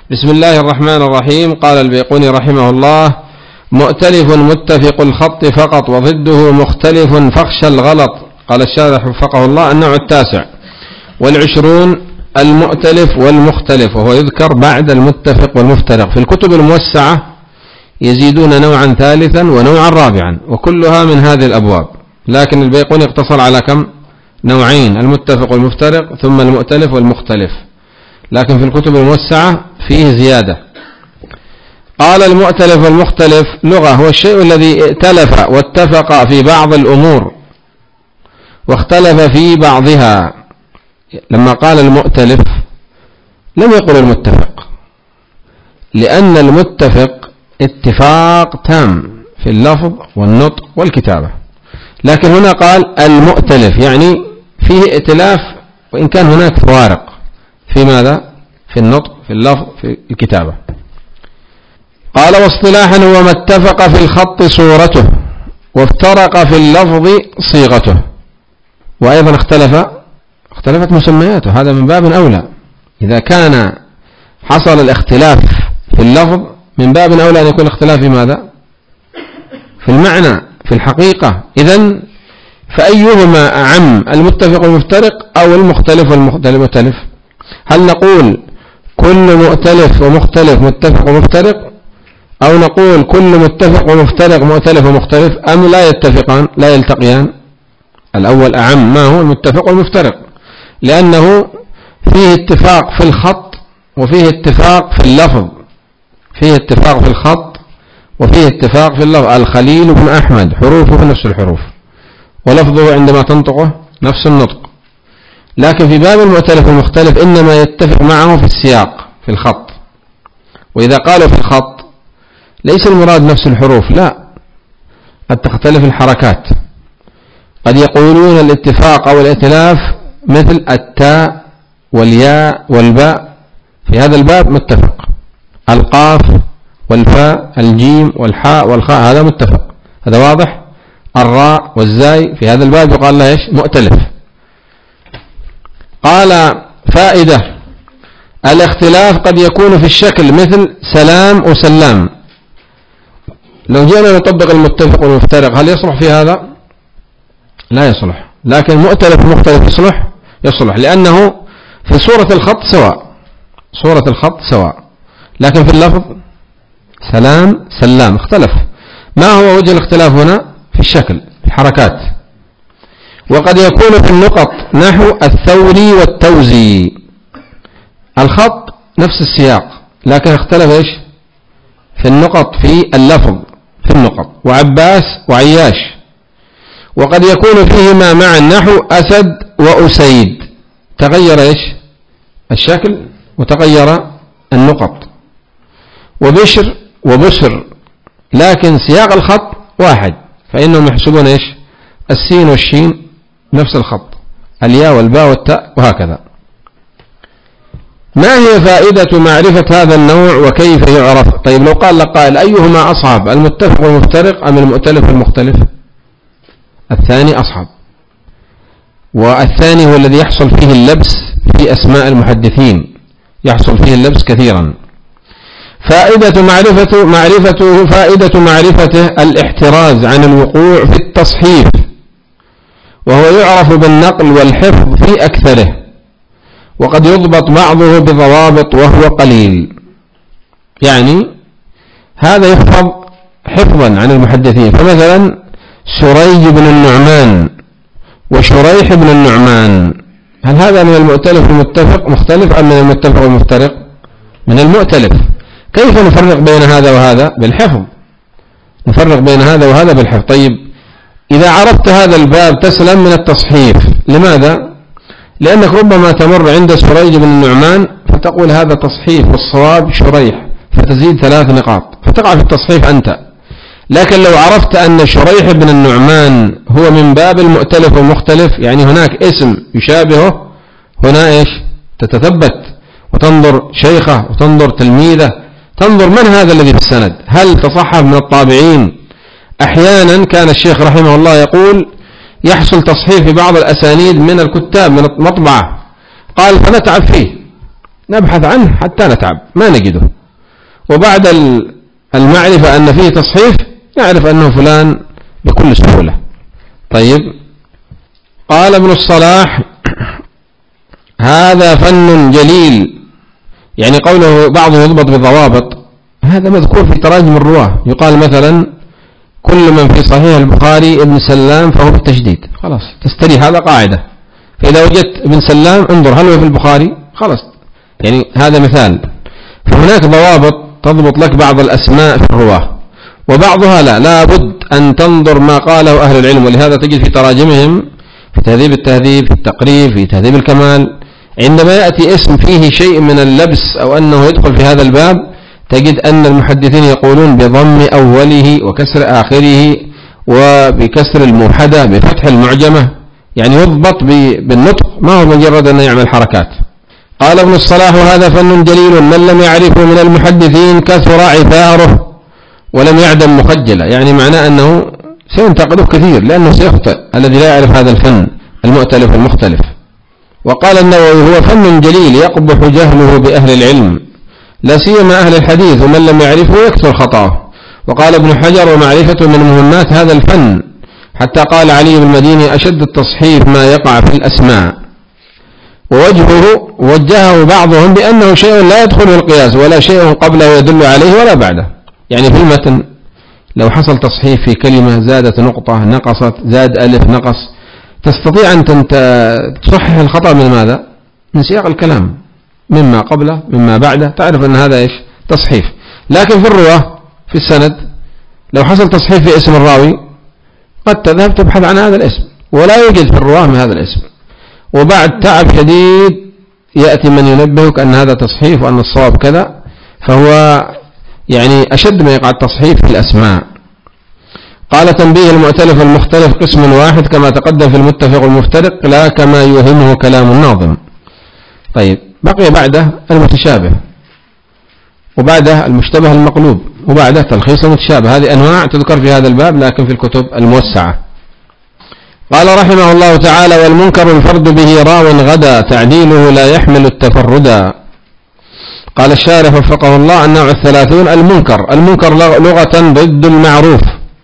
بسم الله الرحمن الرحيم. قال البيقوني رحمه الله: مؤتلف متفق الخط فقط، وضده مختلف فاخشى الغلط. قال الشارح وفقه الله: النوع 29 المؤتلف والمختلف، وهو يذكر بعد المتفق والمفترق. في الكتب الموسعة يزيدون نوعا ثالثا ونوعا رابعا، وكلها من هذه الأبواب، لكن البيقوني اقتصر على كم؟ نوعين: المتفق والمفترق، ثم المؤتلف والمختلف. لكن في الكتب الموسعة فيه زيادة. قال: المؤتلف والمختلف لغة هو الشيء الذي ائتلف واتفق في بعض الأمور واختلف في بعضها. لما قال المؤتلف لم يقل المتفق، لأن المتفق اتفاق تام في اللفظ والنطق والكتابة، لكن هنا قال المؤتلف، يعني فيه ائتلاف وإن كان هناك فوارق. في ماذا؟ في النطق، في اللفظ، في الكتابة. قال: واصطلاحا هو ما اتفق في الخط صورته وافترق في اللفظ صيغته. وأيضا اختلفت مسمياته، هذا من باب أولى. إذا كان حصل الاختلاف في اللفظ من باب أولى أن يكون الاختلاف في ماذا؟ في المعنى، في الحقيقة. إذن فأيهما أعم، المتفق والمفترق أو المختلف والمختلف؟ هل نقول كل مؤتلف ومختلف متفق ومفترق، أو نقول كل متفق ومفترق مؤتلف ومختلف، أم لا يتفقان لا يلتقيان؟ الأول أعم، ما هو المتفق والمفترق، لأنه فيه اتفاق في الخط وفيه اتفاق في اللفظ، فيه اتفاق في الخط وفيه اتفاق في اللفظ. الخليل بن أحمد حروفه نفس الحروف ولفظه عندما تنطقه نفس النطق. لكن في باب المؤتلف والمختلف إنما يتفق معه في السياق، في الخط. وإذا قالوا في الخط ليس المراد نفس الحروف، لا، قد تختلف الحركات. قد يقولون الاتفاق أو الائتلاف مثل التاء والياء والباء، في هذا الباب متفق. القاف والفاء، الجيم والحاء والخاء، هذا متفق، هذا واضح. الراء والزاي في هذا الباب يقال له إيش؟ مؤتلف. قال: فائدة: الاختلاف قد يكون في الشكل، مثل سلام وسلام. لو جينا نطبق المتفق والمفترق هل يصلح في هذا؟ لا يصلح. لكن مؤتلف ومختلف يصلح، لأنه في صورة الخط سواء، لكن في اللفظ سلام سلام اختلف. ما هو وجه الاختلاف هنا؟ في الشكل، في الحركات. وقد يكون في النقط، نحو الثوري والتوزي. الخط نفس السياق، لكن اختلف ايش؟ في النقط، في اللفظ، في النقط. وعباس وعياش. وقد يكون فيهما معا، نحو أسد وأسيد، تغير ايش؟ الشكل وتغير النقط. وبشر وبسر، لكن سياق الخط واحد، فإنهم يحسبون ايش؟ السين والشين نفس الخط، الياء والباء والتاء، وهكذا. ما هي فائدة معرفة هذا النوع وكيف يعرف؟ طيب، لو قال لك قائل: أيهما أصعب، المتفق والمفترق أم المؤتلف والمختلف؟ الثاني أصعب، والثاني هو الذي يحصل فيه اللبس في أسماء المحدثين، يحصل فيه اللبس كثيرا. فائدة معرفته الاحتراز عن الوقوع في التصحيف، وهو يعرف بالنقل والحفظ في أكثره، وقد يضبط بعضه بضوابط وهو قليل. يعني هذا يحفظ حفظا عن المحدثين. فمثلا سريج بن النعمان وشريح بن النعمان، هل هذا من المؤتلف والمتفق مختلف أم من المتفق والمفترق؟ من المؤتلف. كيف نفرق بين هذا وهذا؟ بالحفظ. نفرق بين هذا وهذا بالحفظ. طيب، إذا عرفت هذا الباب تسلم من التصحيف. لماذا؟ لأنك ربما تمر عند سريج بن النعمان فتقول هذا تصحيف والصواب شريح، فتزيد 3 نقاط، فتقع في التصحيف أنت. لكن لو عرفت أن شريح بن النعمان هو من باب المؤتلف والمختلف، يعني هناك اسم يشابهه، هنا إيش؟ تتثبت وتنظر شيخه وتنظر تلميذه، تنظر من هذا الذي في السند، هل تصحف من الطابعين. أحيانا كان الشيخ رحمه الله يقول يحصل تصحيف في بعض الأسانيد من الكتاب، من المطبعة، قال فنتعب فيه، نبحث عنه حتى نتعب ما نجده، وبعد المعرفة أن فيه تصحيف نعرف أنه فلان بكل سهولة. طيب، قال ابن الصلاح: هذا فن جليل، يعني قوله بعضه يضبط بضوابط، هذا مذكور في تراجم الرواه. يقال مثلا: كل من في صحيح البخاري ابن سلام فهو بالتشديد، خلاص تستريح، هذا قاعدة. فإذا وجدت ابن سلام انظر هل هو في البخاري، خلاص، يعني هذا مثال. فهناك ضوابط تضبط لك بعض الأسماء في الرواه، وبعضها لا بد أن تنظر ما قاله أهل العلم. ولهذا تجد في تراجمهم في تهذيب التهذيب، في التقريب، في تهذيب الكمال، عندما يأتي اسم فيه شيء من اللبس أو أنه يدخل في هذا الباب تجد أن المحدثين يقولون بضم أوله وكسر آخره وبكسر الموحدة بفتح المعجمة، يعني يضبط بالنطق، ما هو مجرد أن يعمل حركات. قال ابن الصلاح: هذا فن جليل، من لم يعرفه من المحدثين كثر عثاره ولم يعدم مخجلا، يعني معناه أنه سينتقده كثير لأنه سيخطئ الذي لا يعرف هذا الفن المؤتلف المختلف. وقال النووي: هو فن جليل يقبح جهله بأهل العلم لا سيما أهل الحديث، ومن لم يعرفه يكثر خطأه. وقال ابن حجر: ومعرفته من مهمات هذا الفن، حتى قال علي بن المديني: أشد التصحيف ما يقع في الأسماء. ووجهه بعضهم بأنه شيء لا يدخله القياس ولا شيء قبله يدل عليه ولا بعده، يعني في المتن لو حصل تصحيف في كلمة زادت نقطة نقصت، زاد ألف نقص، تستطيع أن تصحح الخطأ من ماذا؟ من سياق الكلام، مما قبله مما بعده، تعرف أن هذا إيش؟ تصحيف. لكن في الرواه في السند لو حصل تصحيف في اسم الراوي قد تذهب تبحث عن هذا الاسم ولا يوجد في الرواه من هذا الاسم، وبعد تعب شديد يأتي من ينبهك أن هذا تصحيف وأن الصواب كذا، فهو يعني أشد ما يقع التصحيف في الأسماء. قال: تنبيه المؤتلف المختلف قسم واحد كما تقدم في المتفق والمفترق، لا كما يوهمه كلام الناظم. طيب، بقي بعده المتشابه، وبعده المشتبه المقلوب، وبعده تلخيص المتشابه. هذه أنواع تذكر في هذا الباب لكن في الكتب الموسعة. قال رحمه الله تعالى: والمنكر الفرد به راو غدا تعديله لا يحمل التفردا. قال الشارح وفقه الله: النوع 30 المنكر. المنكر لغة ضد المعروف،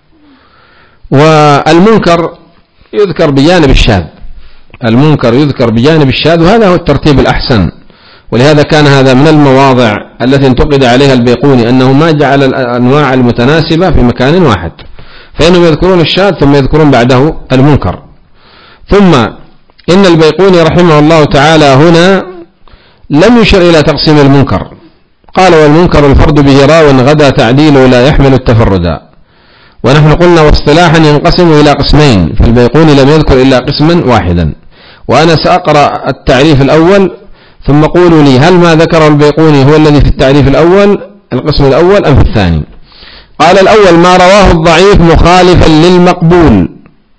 والمنكر يذكر بجانب الشاذ، المنكر يذكر بجانب الشاذ، وهذا هو الترتيب الأحسن. ولهذا كان هذا من المواضع التي انتقد عليها البيقوني أنه ما جعل الأنواع المتناسبة في مكان واحد، فإنهم يذكرون الشاذ ثم يذكرون بعده المنكر. ثم إن البيقوني رحمه الله تعالى هنا لم يشر إلى تقسيم المنكر، قال: والمنكر الفرد به راو غدا تعديله لا يحمل التفردا. ونحن قلنا واصطلاحا ينقسم إلى قسمين، فالبيقوني لم يذكر إلا قسما واحدا. وأنا سأقرأ التعريف الأول ثم قولوا لي هل ما ذكر البيقوني هو الذي في التعريف الأول القسم الأول أم في الثاني. قال: الأول ما رواه الضعيف مخالفا للمقبول.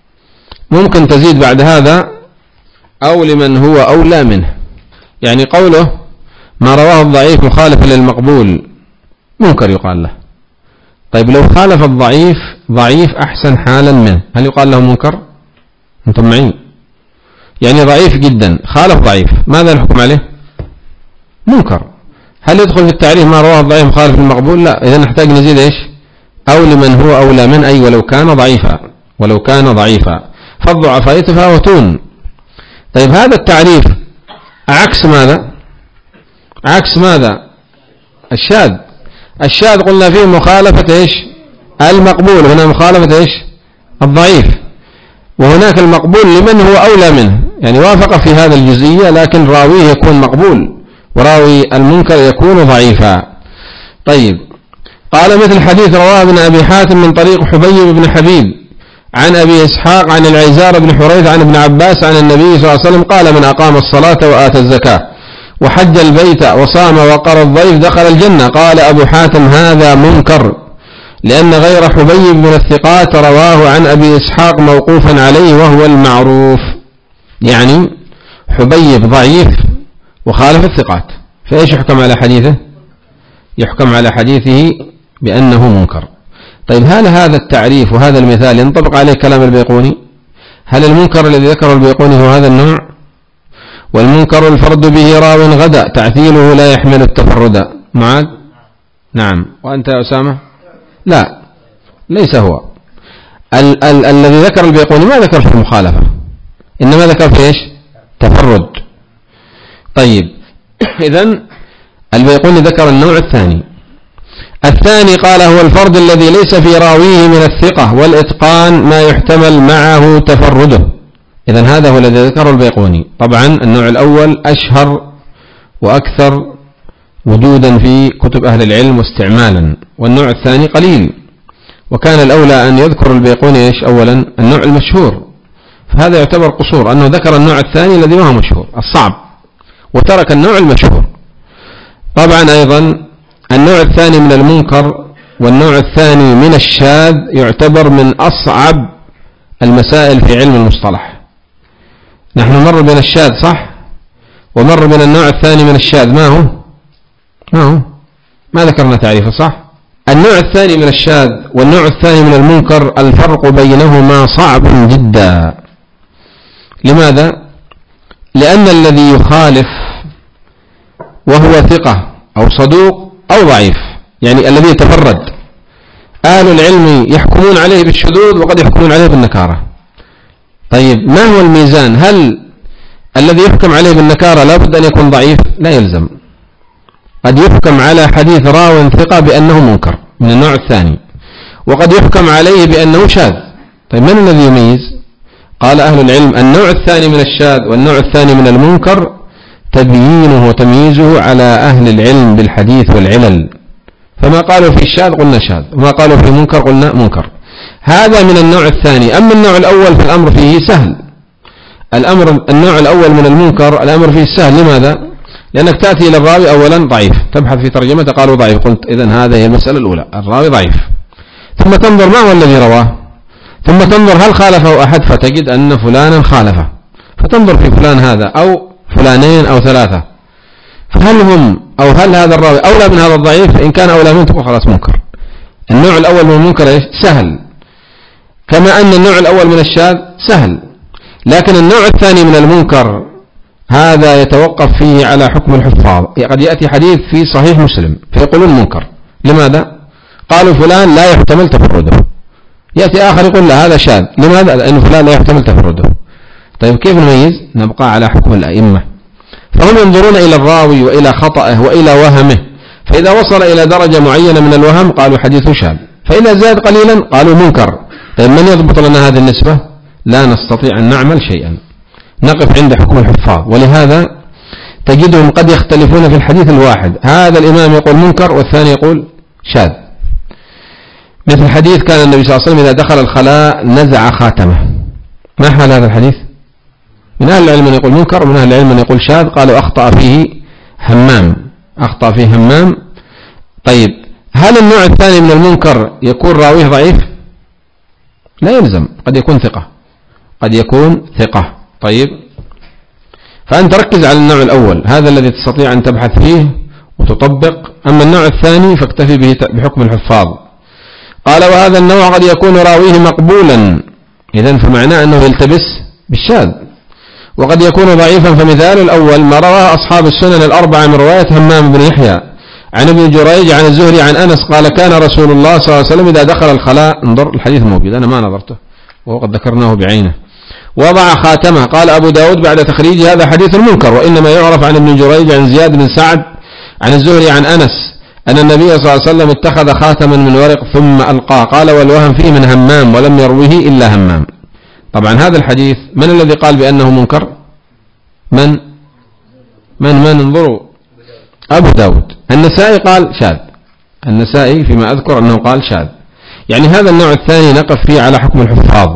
ممكن تزيد بعد هذا أو لمن هو أولى منه، يعني قوله ما رواه الضعيف مخالفا للمقبول منكر يقال له. طيب، لو خالف الضعيف ضعيف أحسن حالا منه، هل يقال له منكر؟ أنتم معين؟ يعني ضعيف جدا خالف ضعيف، ماذا الحكم عليه؟ منكر. هل يدخل في التعريف ما رواه الضعيف مخالف للمقبول؟ لا. إذا نحتاج نزيد إيش؟ أو لمن هو أولى من، أي ولو كان ضعيفا، ولو كان ضعيفا فالضعفاء يتفاوتون. طيب، هذا التعريف عكس ماذا؟ عكس ماذا؟ الشاذ. الشاذ قلنا فيه مخالفة إيش؟ المقبول. هنا مخالفة إيش؟ الضعيف. وهناك المقبول لمن هو أولى منه، يعني وافق في هذا الجزئية لكن راويه يكون مقبول وراوي المنكر يكون ضعيفا. طيب، قال: مثل حديث رواه ابن أبي حاتم من طريق حبيب بن حبيب عن أبي إسحاق عن العزار بن حريث عن ابن عباس عن النبي صلى الله عليه وسلم قال: من أقام الصلاة وآتى الزكاة وحج البيت وصام وقر الضيف دخل الجنة. قال أبو حاتم: هذا منكر، لأن غير حبيب من الثقات رواه عن أبي إسحاق موقوفا عليه وهو المعروف. يعني حبيب ضعيف وخالف الثقات، فإيش يحكم على حديثه؟ يحكم على حديثه بأنه منكر. طيب، هل هذا التعريف وهذا المثال ينطبق عليه كلام البيقوني؟ هل المنكر الذي ذكره البيقوني هو هذا النوع؟ والمنكر الفرد به راو غدا تعثيله لا يحمل التفرد. معاذ؟ نعم. وأنت يا أسامة؟ لا، ليس هو. الذي ذكر البيقوني ما ذكر في المخالفة، إنما ذكر في إيش؟ تفرد. طيب، إذن البيقوني ذكر النوع الثاني. الثاني قال هو الفرد الذي ليس في راويه من الثقة والإتقان ما يحتمل معه تفرده. إذن هذا هو الذي ذكره البيقوني. طبعا النوع الأول أشهر وأكثر وجودا في كتب أهل العلم واستعمالا، والنوع الثاني قليل، وكان الأولى أن يذكر البيقوني إيش أولا؟ النوع المشهور، فهذا يعتبر قصور أنه ذكر النوع الثاني الذي ما هو مشهور الصعب وترك النوع المشهور. طبعا أيضا النوع الثاني من المنكر والنوع الثاني من الشاذ يعتبر من أصعب المسائل في علم المصطلح. نحن مر بين الشاذ صح، ومر بين النوع الثاني من الشاذ ما هو؟ ما ذكرنا تعريفه صح؟ النوع الثاني من الشاذ والنوع الثاني من المنكر الفرق بينهما صعب جدا. لماذا؟ لأن الذي يخالف وهو ثقة أو صدوق أو ضعيف، يعني الذي يتفرد، أهل العلم يحكمون عليه بالشذوذ وقد يحكمون عليه بالنكارة. طيب، ما هو الميزان؟ هل الذي يحكم عليه بالنكارة لا بد أن يكون ضعيف؟ لا يلزم، قد يحكم على حديث راو ثقة بأنه منكر من النوع الثاني، وقد يحكم عليه بأنه شاذ. طيب، من الذي يميز؟ قال أهل العلم النوع الثاني من الشاذ والنوع الثاني من المنكر تبيينه وتمييزه على أهل العلم بالحديث والعلل، فما قالوا في الشاذ قلنا شاذ، وما قالوا في منكر قلنا منكر. هذا من النوع الثاني. أما النوع الأول فالأمر فيه سهل. النوع الأول من المنكر الأمر فيه سهل. لماذا؟ لأنك تأتي إلى الراوي أولا ضعيف، تبحث في ترجمته قالوا ضعيف، قلت إذن هذا هي المسألة الأولى، الراوي ضعيف، ثم تنظر ما هو الذي رواه، ثم تنظر هل خالفه أحد فتجد أن فلانا خالفه، فتنظر في فلان هذا أو فلانين أو ثلاثة، فهل هم أو هل هذا الراوي أولى من هذا الضعيف؟ فإن كان أولى منه تقول خلاص منكر. النوع الأول من المنكر إيش؟ سهل، كما أن النوع الأول من الشاذ سهل. لكن النوع الثاني من المنكر هذا يتوقف فيه على حكم الحفاظ. قد يأتي حديث في صحيح مسلم فيقولون منكر. لماذا؟ قالوا فلان لا يحتمل تفرده. يأتي آخر يقول لا هذا شاذ. لماذا؟ لأن فلان لا يحتمل تفرده. طيب، كيف نميز؟ نبقى على حكم الأئمة، فهم ينظرون إلى الراوي وإلى خطأه وإلى وهمه، فإذا وصل إلى درجة معينة من الوهم قالوا حديث شاذ، فإذا زاد قليلا قالوا منكر. طيب، من يضبط لنا هذه النسبة؟ لا نستطيع أن نعمل شيئا، نقف عند حكم الحفاظ. ولهذا تجدهم قد يختلفون في الحديث الواحد، هذا الإمام يقول منكر والثاني يقول شاذ. مثل حديث كان النبي صلى الله عليه وسلم إذا دخل الخلاء نزع خاتمه. ما حال هذا الحديث؟ من أهل العلم من يقول منكر ومن أهل العلم من يقول شاذ. قالوا أخطأ فيه همام. طيب، هل النوع الثاني من المنكر يكون راويه ضعيف؟ لا يلزم، قد يكون ثقة. طيب، فأنت ركز على النوع الأول، هذا الذي تستطيع أن تبحث فيه وتطبق. أما النوع الثاني فاكتفي به بحكم الحفاظ. قال وهذا النوع قد يكون راويه مقبولا، إذن فمعناه أنه يلتبس بالشاذ، وقد يكون ضعيفا. فمثال الأول ما رواه أصحاب السنن الأربعة من رواية همام بن يحيى عن ابن جريج عن الزهري عن أنس قال كان رسول الله صلى الله عليه وسلم إذا دخل الخلاء، انظر الحديث موجود أنا ما نظرته وقد ذكرناه بعينه، وضع خاتمه. قال أبو داود بعد تخريج هذا حديث منكر، وإنما يعرف عن ابن جريج عن زياد بن سعد عن الزهري عن أنس أن النبي صلى الله عليه وسلم اتخذ خاتما من ورق ثم ألقاه. قال والوهم فيه من همام ولم يروه إلا همام. طبعا هذا الحديث من الذي قال بأنه منكر؟ من انظروا، أبو داود. النسائي قال شاذ، النسائي فيما أذكر أنه قال شاذ. يعني هذا النوع الثاني نقف فيه على حكم الحفاظ.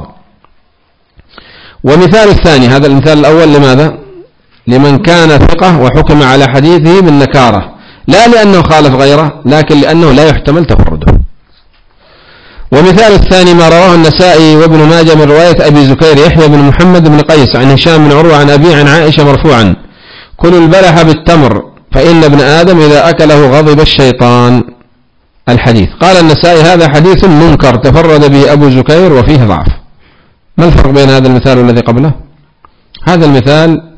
ومثال الثاني، هذا المثال الأول لماذا؟ لمن كان ثقة وحكم على حديثه بالنكارة، لا لأنه خالف غيره لكن لأنه لا يحتمل تفرده. ومثال الثاني ما رواه النسائي وابن ماجه من رواية أبي زكير يحيى بن محمد بن قيس عن هشام بن عروة عن أبي عن عائشة مرفوعا كلوا البلح بالتمر فإن ابن آدم إذا أكله غضب الشيطان. الحديث قال النسائي هذا حديث منكر تفرد به أبو زكير وفيه ضعف. ما الفرق بين هذا المثال والذي قبله؟ هذا المثال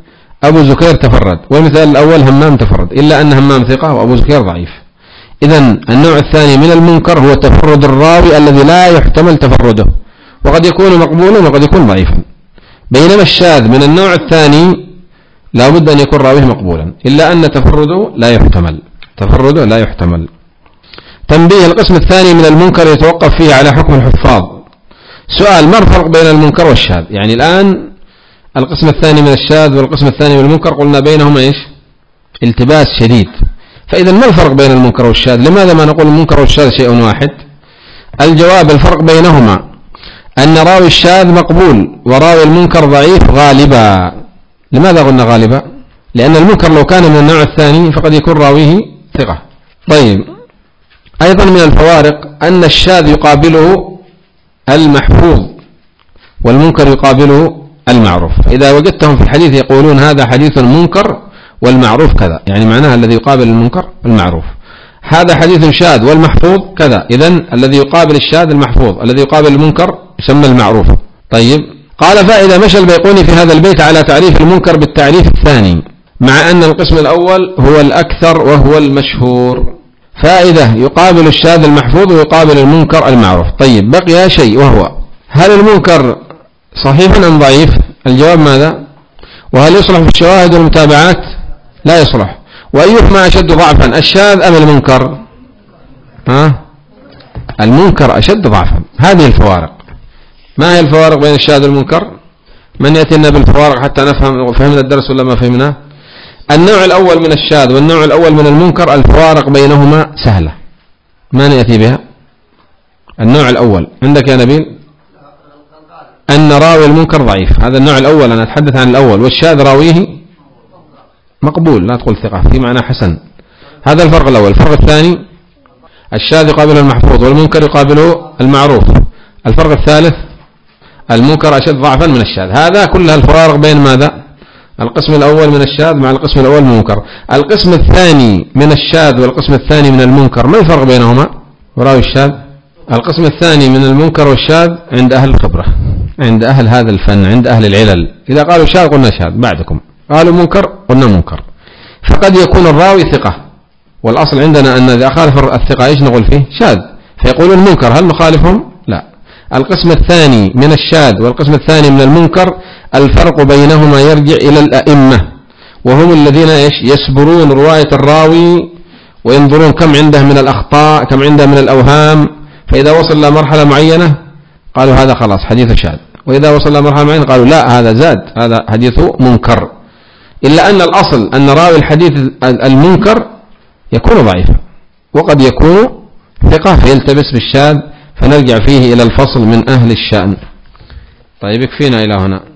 أبو زكير تفرد، والمثال الأول همام تفرد، إلا أن همام ثقة وأبو زكير ضعيف. إذن النوع الثاني من المنكر هو تفرد الراوي الذي لا يحتمل تفرده، وقد يكون مقبولا وقد يكون ضعيفا. بينما الشاذ من النوع الثاني لا بد أن يكون راويه مقبولا، إلا أن تفرده لا يحتمل. تنبيه: القسم الثاني من المنكر يتوقف فيه على حكم الحفاظ. سؤال: ما الفرق بين المنكر والشاذ؟ يعني الآن القسم الثاني من الشاذ والقسم الثاني من المنكر قلنا بينهما إيش؟ التباس شديد. فإذا ما الفرق بين المنكر والشاذ؟ لماذا ما نقول المنكر والشاذ شيء واحد؟ الجواب: الفرق بينهما أن راوي الشاذ مقبول وراوي المنكر ضعيف غالبا. لماذا قلنا غالبا؟ لأن المنكر لو كان من النوع الثاني فقد يكون راويه ثقة. طيب، أيضا من الفوارق أن الشاذ يقابله المحفوظ والمنكر يقابله المعروف. إذا وجدتهم في الحديث يقولون هذا حديث منكر والمعروف كذا، يعني معناها الذي يقابل المنكر المعروف. هذا حديث شاذ والمحفوظ كذا، إذن الذي يقابل الشاذ المحفوظ، الذي يقابل المنكر يسمى المعروف. طيب، قال: فإذا مشى البيقوني في هذا البيت على تعريف المنكر بالتعريف الثاني، مع أن القسم الأول هو الأكثر وهو المشهور. فائدة: يقابل الشاذ المحفوظ ويقابل المنكر المعروف. طيب، بقي شيء، وهو هل المنكر صحيح أم ضعيف؟ الجواب ماذا؟ وهل يصلح في الشواهد والمتابعات؟ لا يصلح. وأيهما أشد ضعفا، الشاذ أم المنكر؟ المنكر أشد ضعفا. هذه الفوارق. ما هي الفوارق بين الشاذ والمنكر؟ من يأتي لنا بالفوارق حتى نفهم، فهمنا الدرس ولا ما فهمناه؟ النوع الأول من الشاذ والنوع الأول من المنكر الفوارق بينهما سهلة، ما نأتي بها. النوع الأول عندك يا نبيل أن راوي المنكر ضعيف، هذا النوع الأول، أنا أتحدث عن الأول. والشاذ راويه مقبول، لا تقول ثقة، في معنى حسن. هذا الفرق الأول. الفرق الثاني: الشاذ يقابله المحفوظ والمنكر يقابله المعروف. الفرق الثالث: المنكر أشد ضعفا من الشاذ. هذا كلها الفوارق بين ماذا؟ القسم الأول من الشاذ مع القسم الأول من المنكر. القسم الثاني من الشاذ والقسم الثاني من المنكر ما الفرق بينهما؟ وراوي الشاذ. القسم الثاني من المنكر والشاذ عند أهل الخبرة، عند أهل هذا الفن، عند أهل العلل. إذا قالوا شاذ قلنا شاذ، بعدكم قالوا منكر قلنا منكر. فقد يكون الراوي ثقة، والأصل عندنا أن إذا خالف الثقة إيش نقول فيه؟ شاذ. فيقولون المنكر، هل نخالفهم؟ لا. القسم الثاني من الشاذ والقسم الثاني من المنكر الفرق بينهما يرجع إلى الأئمة، وهم الذين يسبرون رواية الراوي وينظرون كم عنده من الأخطاء، كم عنده من الأوهام. فإذا وصل إلى مرحلة معينة قالوا هذا خلاص حديث شاذ، وإذا وصل إلى مرحلة معينة قالوا لا هذا زاد، هذا حديث منكر. إلا أن الأصل أن راوي الحديث المنكر يكون ضعيفا وقد يكون ثقة فيلتبس بالشاذ، فنرجع فيه إلى الفصل من أهل الشأن. طيب، يكفينا إلى هنا.